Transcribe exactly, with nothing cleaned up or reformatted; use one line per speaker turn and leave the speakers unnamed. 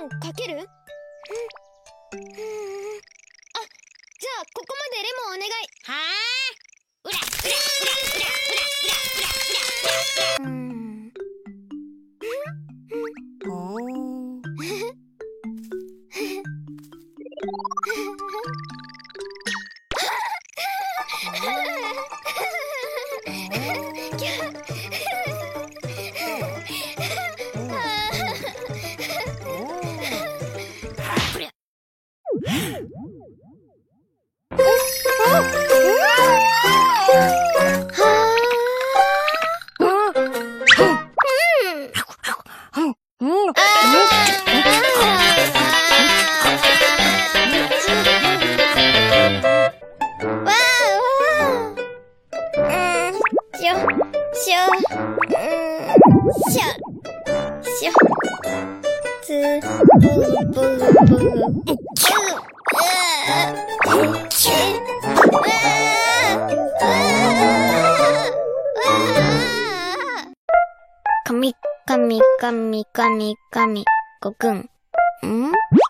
ンかける？うん、うん、あ、じゃあここまでレモンお願い。
はあ、うらうらうらうらうらうらうらうらうらうら。
うん。
おー。
かみかみかみかみかみごくん。ん？